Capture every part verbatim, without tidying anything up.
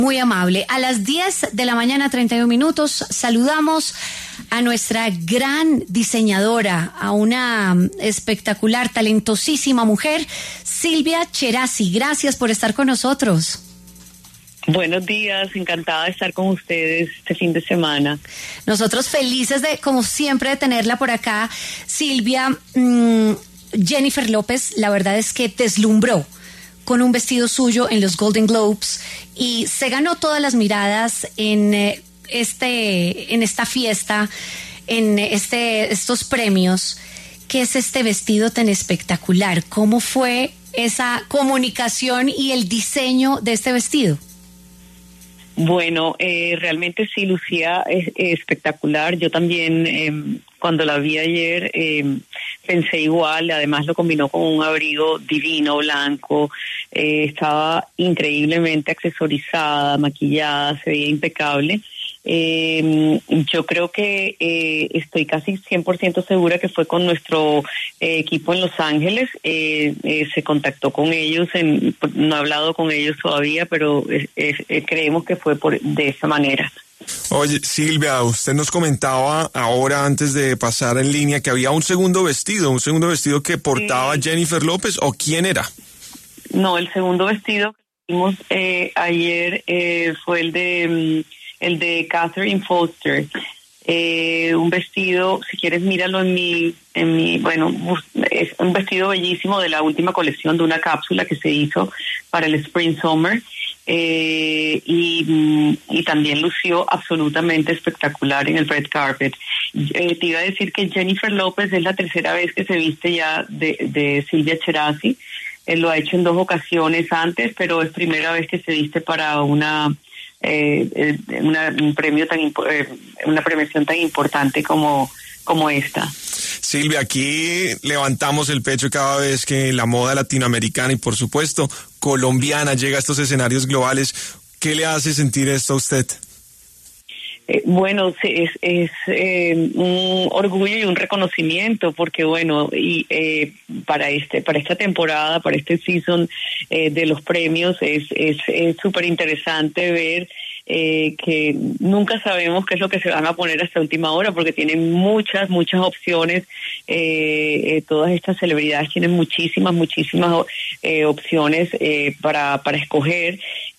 Muy amable. A las diez de la mañana, treinta y un minutos, saludamos a nuestra gran diseñadora, a una espectacular, talentosísima mujer, Silvia Cherasi. Gracias por estar con nosotros. Buenos días, encantada de estar con ustedes este fin de semana. Nosotros felices de, como siempre, de tenerla por acá. Silvia, mmm, Jennifer López, la verdad es que deslumbró con un vestido suyo en los Golden Globes y se ganó todas las miradas en eh, este, en esta fiesta, en este, estos premios. ¿Qué es este vestido tan espectacular? ¿Cómo fue esa comunicación y el diseño de este vestido? Bueno, eh, realmente sí lucía eh, espectacular. Yo también, eh, cuando la vi ayer, eh, pensé igual. Además lo combinó con un abrigo divino, blanco. Eh, estaba increíblemente accesorizada, maquillada, se veía impecable. Eh, yo creo que eh, estoy casi cien por ciento segura que fue con nuestro eh, equipo en Los Ángeles. Eh, eh, se contactó con ellos, en, no he hablado con ellos todavía, pero eh, eh, creemos que fue por de esa manera. Oye, Silvia, usted nos comentaba ahora antes de pasar en línea que había un segundo vestido, un segundo vestido que portaba sí. Jennifer López, ¿o quién era? No, el segundo vestido que vimos eh, ayer eh, fue el de... el de Catherine Foster, eh, un vestido, si quieres míralo en mi, en mi, bueno, es un vestido bellísimo de la última colección, de una cápsula que se hizo para el Spring Summer, eh, y, y también lució absolutamente espectacular en el red carpet. Eh, te iba a decir que Jennifer López es la tercera vez que se viste ya de, de Silvia Cherasi. Él lo ha hecho en dos ocasiones antes, pero es primera vez que se viste para una Eh, eh, una, un premio tan eh, una premiación tan importante como como esta. Silvia, aquí levantamos el pecho cada vez que la moda latinoamericana y por supuesto colombiana llega a estos escenarios globales. ¿Qué le hace sentir esto a usted? Eh, bueno, es, es eh, un orgullo y un reconocimiento, porque bueno, y eh, para este, para esta temporada, para este season eh, de los premios, es es es súper interesante ver eh, que nunca sabemos qué es lo que se van a poner hasta última hora, porque tienen muchas muchas opciones. Eh, eh, todas estas celebridades tienen muchísimas muchísimas eh, opciones eh, para para escoger,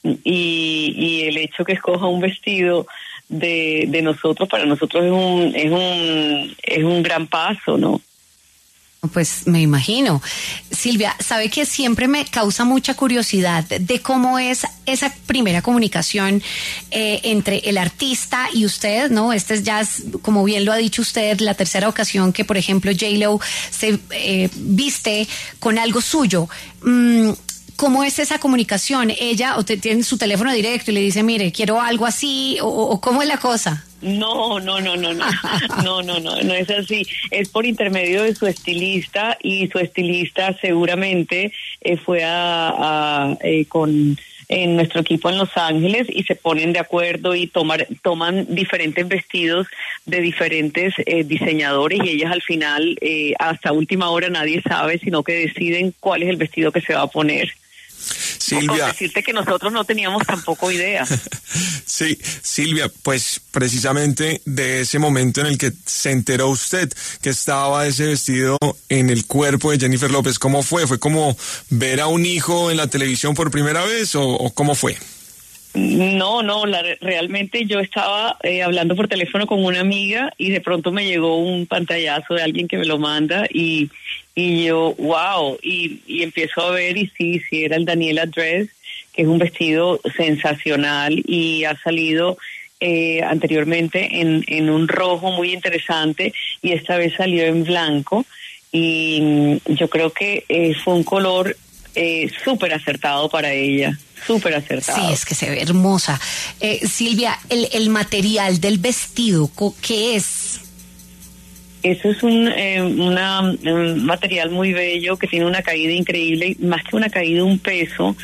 y y el hecho que escoja un vestido de de nosotros, para nosotros es un es un es un gran paso, ¿no? Pues me imagino. Silvia, sabe que siempre me causa mucha curiosidad de cómo es esa primera comunicación eh, entre el artista y usted, ¿no? Este es ya, como bien lo ha dicho usted, la tercera ocasión que, por ejemplo, J-Lo se eh, viste con algo suyo. Mm, ¿Cómo es esa comunicación? ¿Ella o te tiene su teléfono directo y le dice, mire, quiero algo así, o, o cómo es la cosa? No, no, no, no, no, no, no, no, no es así. Es por intermedio de su estilista, y su estilista seguramente eh, fue a, a eh, con en nuestro equipo en Los Ángeles, y se ponen de acuerdo y tomar, toman diferentes vestidos de diferentes eh, diseñadores, y ellas al final, eh, hasta última hora, nadie sabe, sino que deciden cuál es el vestido que se va a poner. Silvia. Por decirte que nosotros no teníamos tampoco idea. Sí, Silvia, pues precisamente de ese momento en el que se enteró usted que estaba ese vestido en el cuerpo de Jennifer López, ¿cómo fue? ¿Fue como ver a un hijo en la televisión por primera vez, o, o cómo fue? No, no, la, realmente yo estaba eh, hablando por teléfono con una amiga, y de pronto me llegó un pantallazo de alguien que me lo manda, y y yo, wow, y, y empiezo a ver, y sí, sí, era el Daniela Dress, que es un vestido sensacional, y ha salido eh, anteriormente en, en un rojo muy interesante, y esta vez salió en blanco, y yo creo que eh, fue un color eh, súper acertado para ella. Súper acertado. Sí, es que se ve hermosa. Eh, Silvia, el, el material del vestido, ¿qué es? Eso es un, eh, una, un material muy bello que tiene una caída increíble, más que una caída, un peso,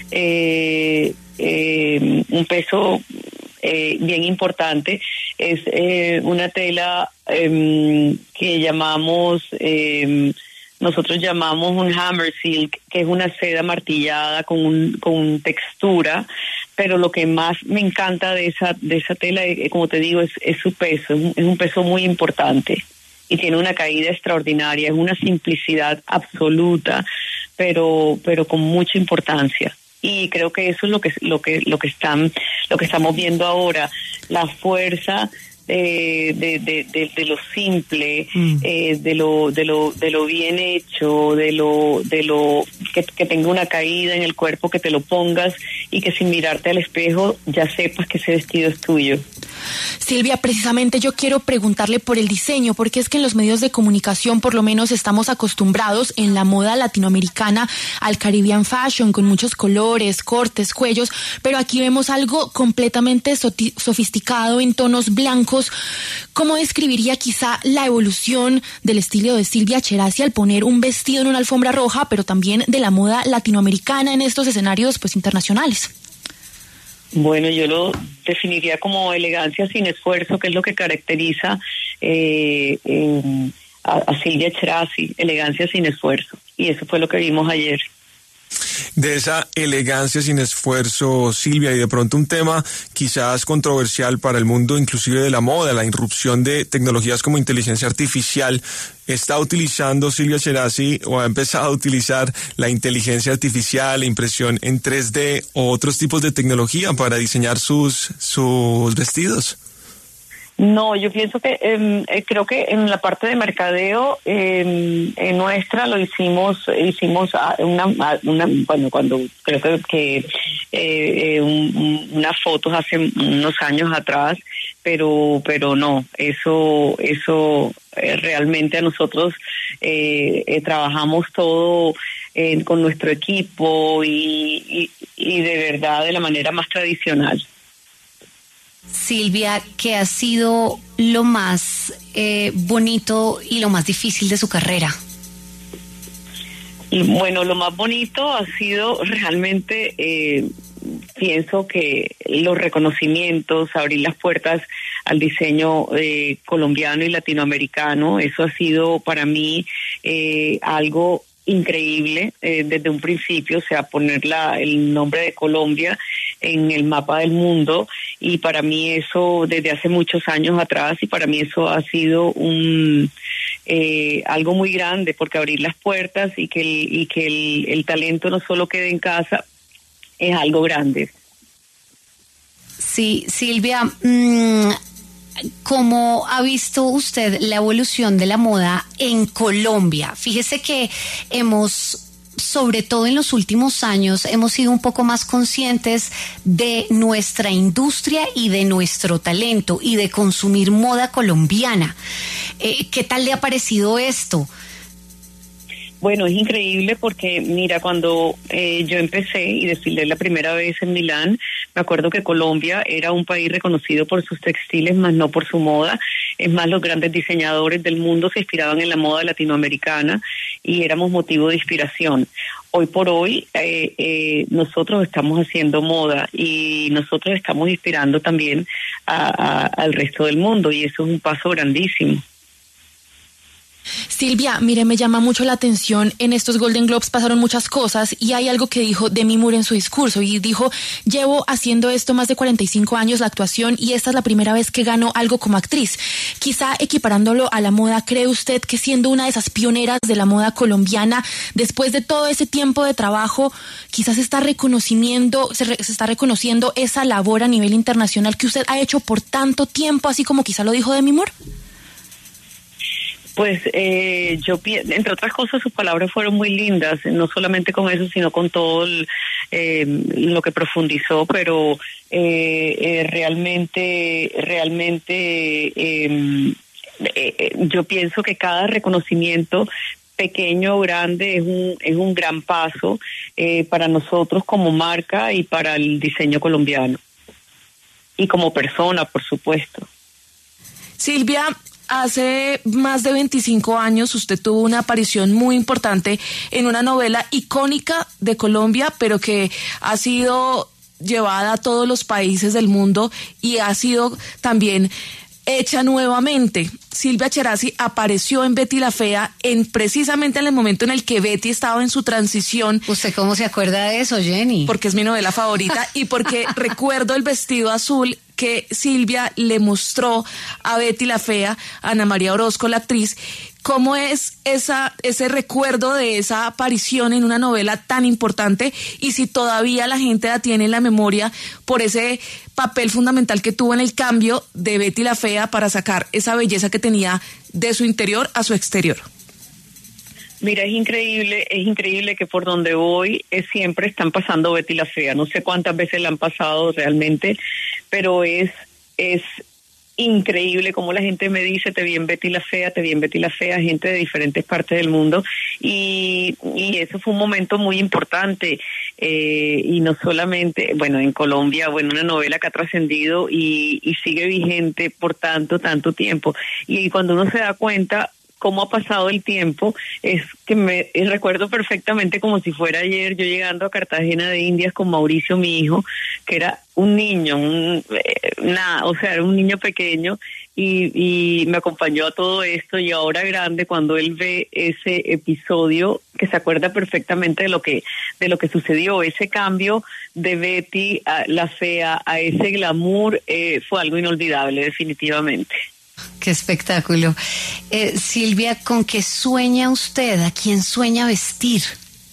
eh, eh, un peso eh, bien importante. Es eh, una tela eh, que llamamos, eh, nosotros llamamos un hammer silk, que es una seda martillada con, un, con textura pero lo que más me encanta de esa de esa tela, eh, como te digo, es, es su peso, es un, es un peso muy importante y tiene una caída extraordinaria, es una simplicidad absoluta, pero pero con mucha importancia. Y creo que eso es lo que lo que lo que están lo que estamos viendo ahora, la fuerza de de de, de, de lo simple, mm. eh, de lo de lo de lo bien hecho, de lo de lo que, que tenga una caída en el cuerpo, que te lo pongas y que sin mirarte al espejo ya sepas que ese vestido es tuyo. Silvia, precisamente yo quiero preguntarle por el diseño, porque es que en los medios de comunicación por lo menos estamos acostumbrados en la moda latinoamericana al Caribbean Fashion, con muchos colores, cortes, cuellos, pero aquí vemos algo completamente soti- sofisticado en tonos blancos. ¿Cómo describiría quizá la evolución del estilo de Silvia Cherasi al poner un vestido en una alfombra roja, pero también de la moda latinoamericana en estos escenarios pues internacionales? Bueno, yo lo definiría como elegancia sin esfuerzo, que es lo que caracteriza eh, eh, a, a Silvia Cherasi, elegancia sin esfuerzo. Y eso fue lo que vimos ayer. De esa elegancia sin esfuerzo, Silvia, y de pronto un tema quizás controversial para el mundo inclusive de la moda, la irrupción de tecnologías como inteligencia artificial. ¿Está utilizando Silvia Cherasi o ha empezado a utilizar la inteligencia artificial, la impresión en tres D o otros tipos de tecnología para diseñar sus, sus vestidos? No, yo pienso que eh, creo que en la parte de mercadeo eh, en nuestra lo hicimos hicimos una, una bueno cuando creo que, que eh, eh, un, unas fotos hace unos años atrás, pero pero no, eso eso eh, realmente a nosotros eh, eh, trabajamos todo eh, con nuestro equipo y, y y de verdad de la manera más tradicional. Silvia, ¿qué ha sido lo más eh, bonito y lo más difícil de su carrera? Y bueno, lo más bonito ha sido realmente, eh, pienso que los reconocimientos, abrir las puertas al diseño eh, colombiano y latinoamericano, eso ha sido para mí eh, algo increíble eh, desde un principio, o sea, poner la, el nombre de Colombia en el mapa del mundo, y para mí eso desde hace muchos años atrás, y para mí eso ha sido un eh, algo muy grande, porque abrir las puertas y que el, y que el, el talento no solo quede en casa es algo grande. Sí, Silvia, mmm, ¿cómo ha visto usted la evolución de la moda en Colombia? Fíjese que hemos, sobre todo en los últimos años, hemos sido un poco más conscientes de nuestra industria y de nuestro talento y de consumir moda colombiana. Eh, ¿Qué tal le ha parecido esto? Bueno, es increíble porque, mira, cuando eh, yo empecé y desfilé la primera vez en Milán, me acuerdo que Colombia era un país reconocido por sus textiles, más no por su moda. Es más, los grandes diseñadores del mundo se inspiraban en la moda latinoamericana y éramos motivo de inspiración. Hoy por hoy, eh, eh, nosotros estamos haciendo moda y nosotros estamos inspirando también a, a, al resto del mundo, y eso es un paso grandísimo. Silvia, mire, me llama mucho la atención, en estos Golden Globes pasaron muchas cosas y hay algo que dijo Demi Moore en su discurso, y dijo: llevo haciendo esto más de cuarenta y cinco años, la actuación, y esta es la primera vez que gano algo como actriz. Quizá equiparándolo a la moda, ¿cree usted que siendo una de esas pioneras de la moda colombiana, después de todo ese tiempo de trabajo, quizás se está reconociendo, se, re, se está reconociendo esa labor a nivel internacional que usted ha hecho por tanto tiempo, así como quizá lo dijo Demi Moore? Pues eh, yo, entre otras cosas, sus palabras fueron muy lindas, no solamente con eso, sino con todo el, eh, lo que profundizó, pero eh, eh, realmente, realmente eh, eh, yo pienso que cada reconocimiento, pequeño o grande, es un, es un gran paso eh, para nosotros como marca y para el diseño colombiano. Y como persona, por supuesto. Silvia, hace más de veinticinco años usted tuvo una aparición muy importante en una novela icónica de Colombia, pero que ha sido llevada a todos los países del mundo y ha sido también hecha nuevamente. Silvia Cherasi apareció en Betty la Fea en precisamente en el momento en el que Betty estaba en su transición. ¿Usted cómo se acuerda de eso, Jenny? Porque es mi novela favorita y porque recuerdo el vestido azul que Silvia le mostró a Betty la Fea, a Ana María Orozco, la actriz. ¿Cómo es esa, ese recuerdo de esa aparición en una novela tan importante? Y si todavía la gente la tiene en la memoria por ese papel fundamental que tuvo en el cambio de Betty la Fea para sacar esa belleza que tenía de su interior a su exterior. Mira, es increíble, es increíble que por donde voy eh, siempre están pasando Betty la Fea. No sé cuántas veces la han pasado realmente, pero es, es increíble como la gente me dice, te vi en Betty la Fea, te vi en Betty la Fea, gente de diferentes partes del mundo, y, y eso fue un momento muy importante, eh, y no solamente, bueno, en Colombia, bueno, una novela que ha trascendido y, y sigue vigente por tanto, tanto tiempo, y cuando uno se da cuenta cómo ha pasado el tiempo, es que me recuerdo perfectamente como si fuera ayer, yo llegando a Cartagena de Indias con Mauricio, mi hijo, que era un niño, un, eh, nada, o sea, era un niño pequeño, y, y me acompañó a todo esto, y ahora grande, cuando él ve ese episodio, que se acuerda perfectamente de lo que, de lo que sucedió, ese cambio de Betty a la Fea, a ese glamour, eh, fue algo inolvidable, definitivamente. Qué espectáculo. Eh, Silvia, ¿con qué sueña usted? ¿A quién sueña vestir?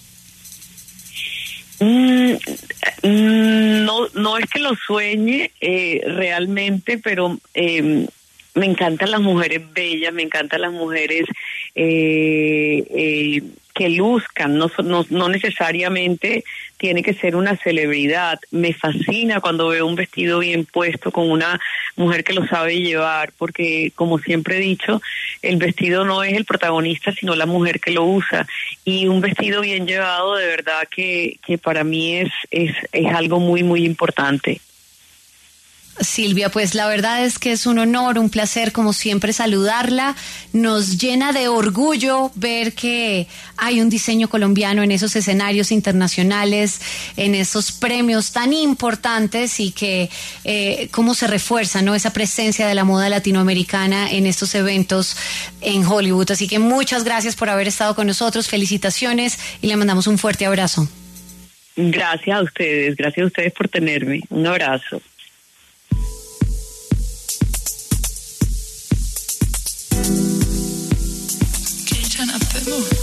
Mm, no, no es que lo sueñe eh, realmente, pero eh, me encantan las mujeres bellas, me encantan las mujeres eh, eh, que luzcan, no, no, no necesariamente tiene que ser una celebridad. Me fascina cuando veo un vestido bien puesto con una mujer que lo sabe llevar, porque como siempre he dicho, el vestido no es el protagonista, sino la mujer que lo usa, y un vestido bien llevado de verdad que, que para mí es, es, es algo muy, muy importante. Silvia, pues la verdad es que es un honor, un placer como siempre saludarla. Nos llena de orgullo ver que hay un diseño colombiano en esos escenarios internacionales, en esos premios tan importantes, y que eh, cómo se refuerza, ¿no?, esa presencia de la moda latinoamericana en estos eventos en Hollywood. Así que muchas gracias por haber estado con nosotros, felicitaciones y le mandamos un fuerte abrazo. Gracias a ustedes, gracias a ustedes por tenerme. Un abrazo. Turn up the mood.